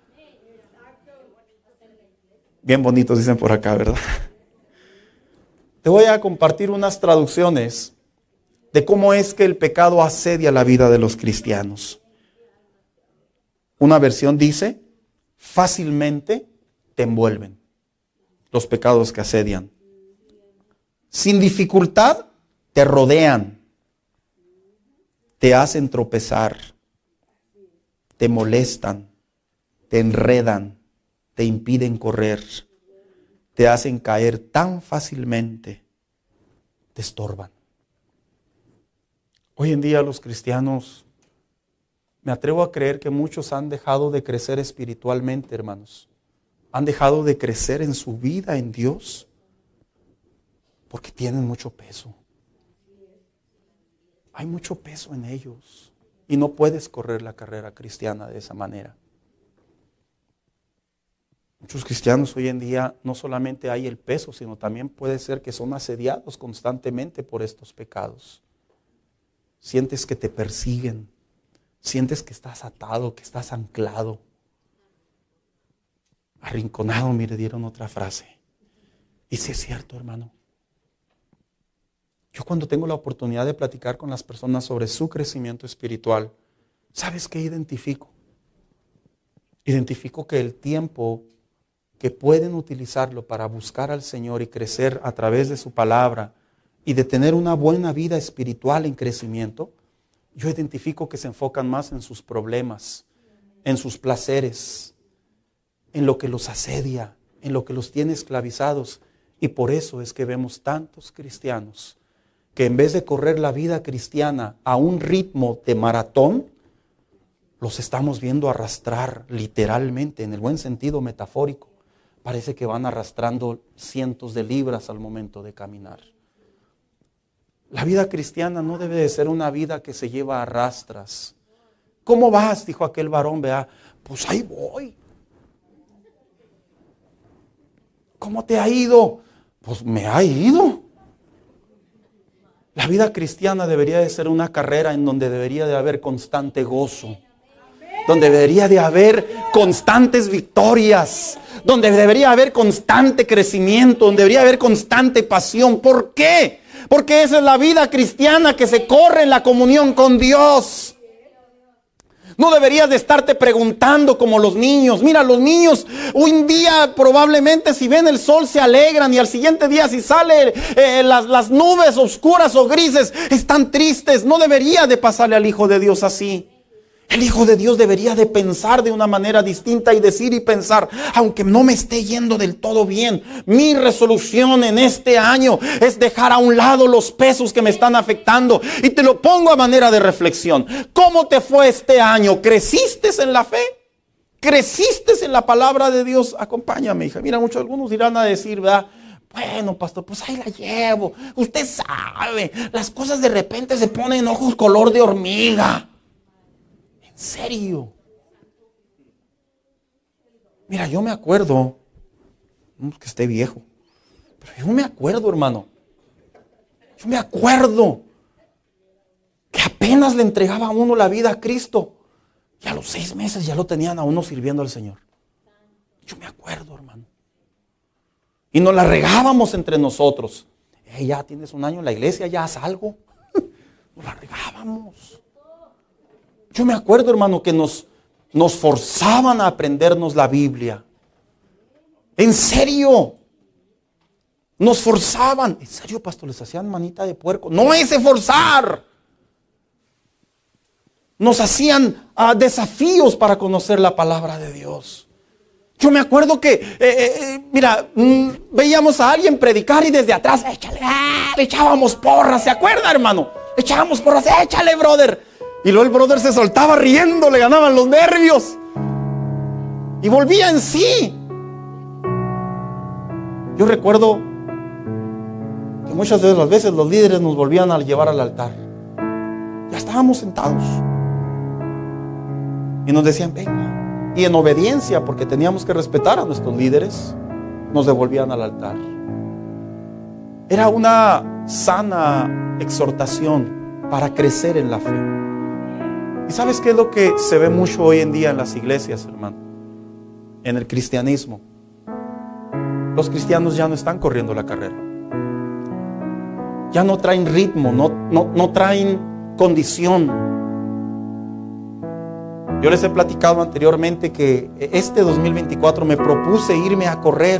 Bien bonitos dicen por acá, ¿verdad? Te voy a compartir unas traducciones de cómo es que el pecado asedia la vida de los cristianos. Una versión dice, fácilmente te envuelven los pecados que asedian. Sin dificultad te rodean, te hacen tropezar, te molestan, te enredan, te impiden correr, te hacen caer tan fácilmente, te estorban. Hoy en día los cristianos, me atrevo a creer que muchos han dejado de crecer espiritualmente, hermanos. Han dejado de crecer en su vida en Dios porque tienen mucho peso. Hay mucho peso en ellos y no puedes correr la carrera cristiana de esa manera. Muchos cristianos hoy en día no solamente hay el peso, sino también puede ser que son asediados constantemente por estos pecados. Sientes que te persiguen, sientes que estás atado, que estás anclado. Arrinconado, mire, dieron otra frase. Y sí es cierto, hermano. Yo cuando tengo la oportunidad de platicar con las personas sobre su crecimiento espiritual, ¿sabes qué identifico? Identifico que el tiempo que pueden utilizarlo para buscar al Señor y crecer a través de su palabra y de tener una buena vida espiritual en crecimiento, yo identifico que se enfocan más en sus problemas, en sus placeres, en lo que los asedia, en lo que los tiene esclavizados. Y por eso es que vemos tantos cristianos que en vez de correr la vida cristiana a un ritmo de maratón, los estamos viendo arrastrar literalmente, en el buen sentido metafórico. Parece que van arrastrando cientos de libras al momento de caminar. La vida cristiana no debe de ser una vida que se lleva a rastras. ¿Cómo vas? Dijo aquel varón, vea, pues ahí voy. ¿Cómo te ha ido? Pues me ha ido. La vida cristiana debería de ser una carrera en donde debería de haber constante gozo, donde debería de haber constantes victorias, donde debería haber constante crecimiento, donde debería haber constante pasión. ¿Por qué? Porque esa es la vida cristiana que se corre en la comunión con Dios. No deberías de estarte preguntando como los niños. Mira, los niños un día probablemente si ven el sol se alegran, y al siguiente día si sale eh, las, las nubes oscuras o grises están tristes. No debería de pasarle al Hijo de Dios así. El Hijo de Dios debería de pensar de una manera distinta y decir y pensar: aunque no me esté yendo del todo bien, mi resolución en este año es dejar a un lado los pesos que me están afectando. Y te lo pongo a manera de reflexión. ¿Cómo te fue este año? ¿Creciste en la fe? ¿Creciste en la palabra de Dios? Acompáñame, hija. Mira, muchos algunos irán a decir, ¿verdad? Bueno, pastor, pues ahí la llevo. Usted sabe, las cosas de repente se ponen ojos color de hormiga. ¿En serio? Mira, yo me acuerdo, no es que esté viejo, pero yo me acuerdo, hermano. Yo me acuerdo que apenas le entregaba a uno la vida a Cristo y a los seis meses ya lo tenían a uno sirviendo al Señor. Yo me acuerdo, hermano. Y nos la regábamos entre nosotros. Hey, ya tienes un año en la iglesia, ya haz algo. Nos la regábamos. Yo me acuerdo, hermano, que nos, nos forzaban a aprendernos la Biblia. En serio. Nos forzaban. En serio, pastor, les hacían manita de puerco. No es forzar. Nos hacían uh, desafíos para conocer la palabra de Dios. Yo me acuerdo que, eh, eh, mira, mm, veíamos a alguien predicar y desde atrás, échale, ah, le echábamos porras, ¿se acuerda, hermano? Le echábamos porras, échale, brother. Y luego el brother se soltaba riendo, le ganaban los nervios. Y volvía en sí. Yo recuerdo que muchas de las veces los líderes nos volvían a llevar al altar. Ya estábamos sentados. Y nos decían, venga. Y en obediencia, porque teníamos que respetar a nuestros líderes, nos devolvían al altar. Era una sana exhortación para crecer en la fe. ¿Y sabes qué es lo que se ve mucho hoy en día en las iglesias, hermano? En el cristianismo. Los cristianos ya no están corriendo la carrera. Ya no traen ritmo, no, no, no traen condición. Yo les he platicado anteriormente que este dos mil veinticuatro me propuse irme a correr.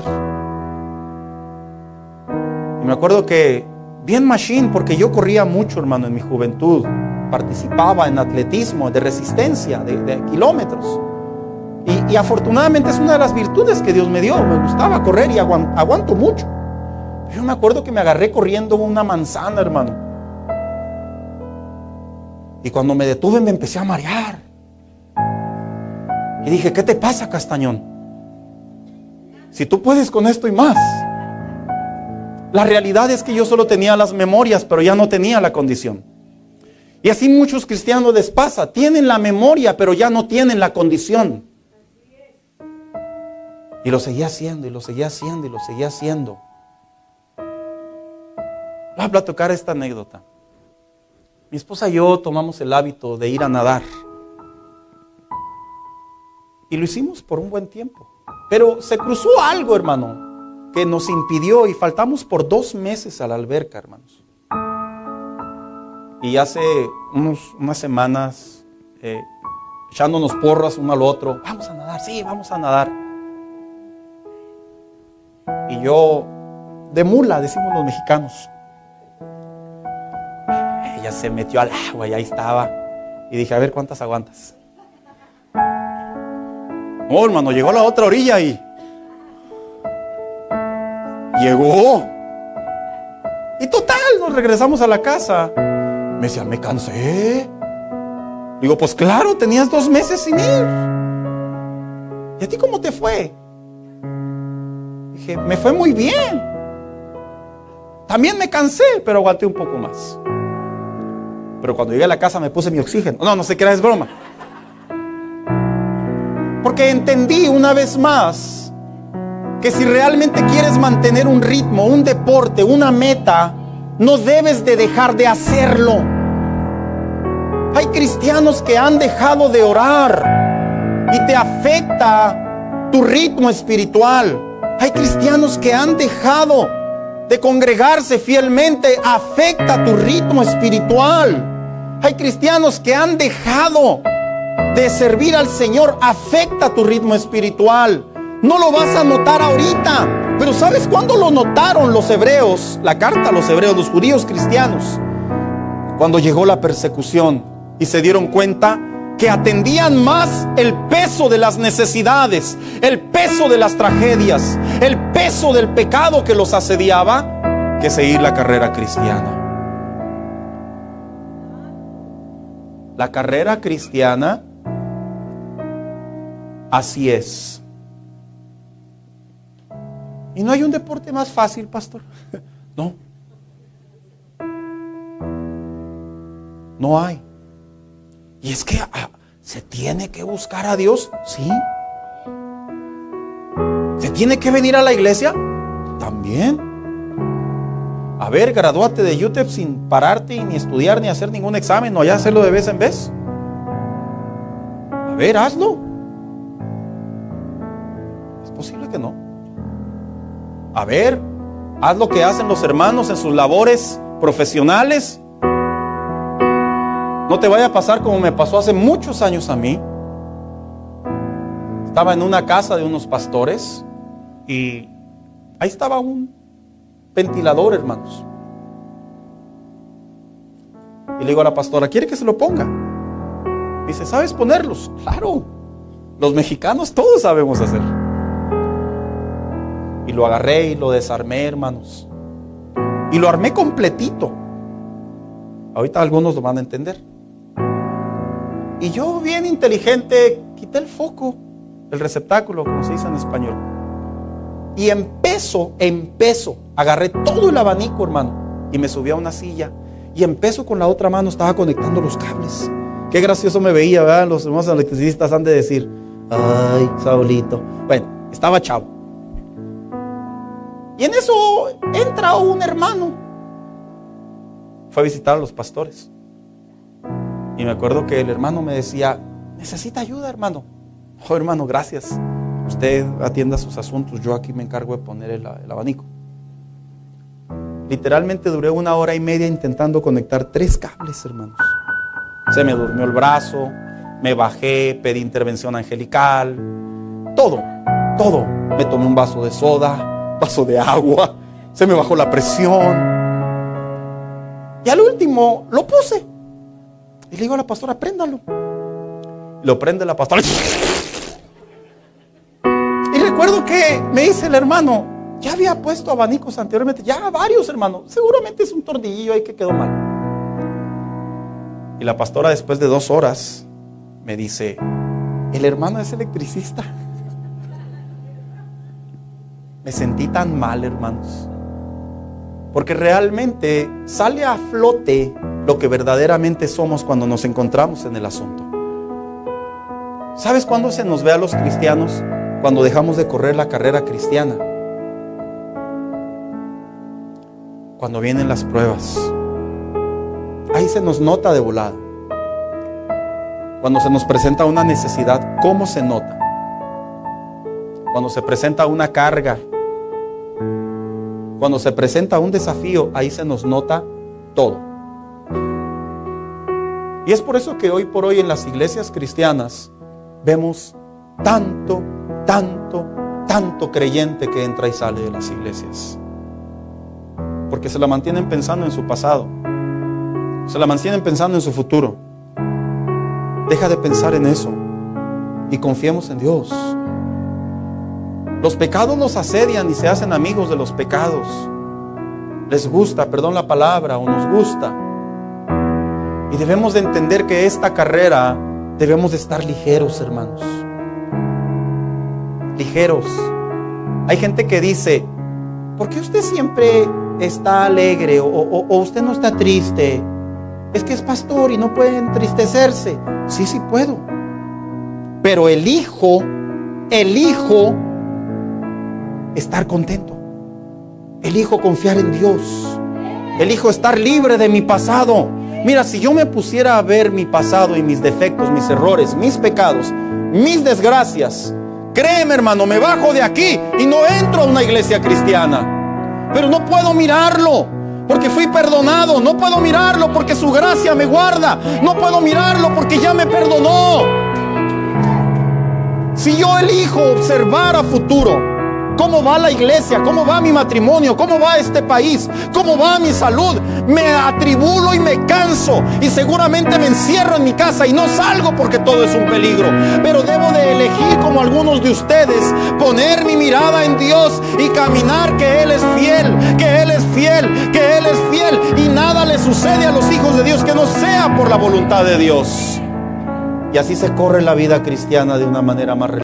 Y me acuerdo que bien machine, porque yo corría mucho, hermano, en mi juventud. Participaba en atletismo de resistencia, de, de kilómetros. Y, y afortunadamente es una de las virtudes que Dios me dio. Me gustaba correr y aguanto, aguanto mucho. Yo me acuerdo que me agarré corriendo una manzana, hermano. Y cuando me detuve me empecé a marear. Y dije, ¿qué te pasa, Castañón? Si tú puedes con esto y más. La realidad es que yo solo tenía las memorias, pero ya no tenía la condición. Y así muchos cristianos les pasa. Tienen la memoria, pero ya no tienen la condición. Y lo seguía haciendo, y lo seguía haciendo, y lo seguía haciendo. Voy a platicar esta anécdota. Mi esposa y yo tomamos el hábito de ir a nadar. Y lo hicimos por un buen tiempo. Pero se cruzó algo, hermano, que nos impidió y faltamos por dos meses a la alberca, hermanos. Y hace unos, unas semanas, eh, echándonos porras uno al otro, vamos a nadar, sí, vamos a nadar. Y yo, de mula, decimos los mexicanos. Ella se metió al agua y ahí estaba. Y dije, a ver, ¿cuántas aguantas? No, hermano, llegó a la otra orilla y... Llegó. Y total, nos regresamos a la casa. Me decía, me cansé. Digo, pues claro, tenías dos meses sin ir. ¿Y a ti cómo te fue? Dije, me fue muy bien. También me cansé, pero aguanté un poco más. Pero cuando llegué a la casa me puse mi oxígeno. No, no sé qué era, es broma. Porque entendí una vez más que si realmente quieres mantener un ritmo, un deporte, una meta, no debes de dejar de hacerlo. Hay cristianos que han dejado de orar y te afecta tu ritmo espiritual. Hay cristianos que han dejado de congregarse fielmente, afecta tu ritmo espiritual. Hay cristianos que han dejado de servir al Señor afecta tu ritmo espiritual. No lo vas a notar ahorita, pero ¿sabes cuándo lo notaron los hebreos? La carta a los hebreos, los judíos cristianos, cuando llegó la persecución y se dieron cuenta que atendían más el peso de las necesidades, el peso de las tragedias, el peso del pecado que los asediaba, que seguir la carrera cristiana. La carrera cristiana, así es. Y no hay un deporte más fácil, pastor. No. No hay. Y es que ah, se tiene que buscar a Dios, sí. Se tiene que venir a la iglesia, también. A ver, gradúate de U T E P sin pararte y ni estudiar ni hacer ningún examen, no, ya hacerlo de vez en vez. A ver, hazlo. Es posible que no. A ver, haz lo que hacen los hermanos en sus labores profesionales. No te vaya a pasar como me pasó hace muchos años a mí. Estaba en una casa de unos pastores y ahí estaba un ventilador, hermanos. Y le digo a la pastora, ¿quiere que se lo ponga? Dice, ¿sabes ponerlos? Claro, los mexicanos todos sabemos hacer. Y lo agarré y lo desarmé, hermanos. Y lo armé completito. Ahorita algunos lo van a entender. Y yo, bien inteligente, quité el foco, el receptáculo, como se dice en español. Y en peso, en peso, agarré todo el abanico, hermano, y me subí a una silla. Y en peso con la otra mano estaba conectando los cables. Qué gracioso me veía, ¿verdad? Los hermanos electricistas han de decir, ay, Saulito. Bueno, estaba chavo. Y en eso entra un hermano. Fue a visitar a los pastores. Y me acuerdo que el hermano me decía, necesita ayuda, hermano. Oh, hermano, gracias. Usted atienda sus asuntos, yo aquí me encargo de poner el, el abanico. Literalmente duré una hora y media intentando conectar tres cables, hermanos. Se me durmió el brazo, me bajé, pedí intervención angelical, todo, todo. Me tomé un vaso de soda, vaso de agua, se me bajó la presión. Y al último lo puse. Y le digo a la pastora, préndalo. Lo prende la pastora. Y recuerdo que me dice el hermano, ya había puesto abanicos anteriormente, ya varios, hermano. Seguramente es un tornillillo ahí que quedó mal. Y la pastora, después de dos horas, me dice, el hermano es electricista. Me sentí tan mal, hermanos, porque realmente sale a flote lo que verdaderamente somos cuando nos encontramos en el asunto. ¿Sabes cuándo se nos ve a los cristianos? Cuando dejamos de correr la carrera cristiana. Cuando vienen las pruebas. Ahí se nos nota de volada. Cuando se nos presenta una necesidad, ¿cómo se nota? Cuando se presenta una carga, cuando se presenta un desafío, ahí se nos nota todo. Y es por eso que hoy por hoy en las iglesias cristianas vemos tanto, tanto, tanto creyente que entra y sale de las iglesias. Porque se la mantienen pensando en su pasado. Se la mantienen pensando en su futuro. Deja de pensar en eso y confiemos en Dios. Los pecados nos asedian y se hacen amigos de los pecados. Les gusta, perdón la palabra, o nos gusta. Y debemos de entender que esta carrera debemos de estar ligeros, hermanos. Ligeros. Hay gente que dice, ¿por qué usted siempre está alegre o, o, o usted no está triste? Es que es pastor y no puede entristecerse. Sí, sí puedo. Pero elijo, elijo estar contento. Elijo confiar en Dios. Elijo estar libre de mi pasado. Mira, si yo me pusiera a ver mi pasado y mis defectos, mis errores, mis pecados, mis desgracias, créeme, hermano, me bajo de aquí y no entro a una iglesia cristiana. Pero no puedo mirarlo porque fui perdonado. No puedo mirarlo porque su gracia me guarda. No puedo mirarlo porque ya me perdonó. Si yo elijo observar a futuro cómo va la iglesia, cómo va mi matrimonio, cómo va este país, cómo va mi salud, me atribulo y me canso y seguramente me encierro en mi casa y no salgo porque todo es un peligro. Pero debo de elegir, como algunos de ustedes, poner mi mirada en Dios y caminar, que Él es fiel, que Él es fiel, que Él es fiel, y nada le sucede a los hijos de Dios que no sea por la voluntad de Dios. Y así se corre la vida cristiana de una manera más relajada.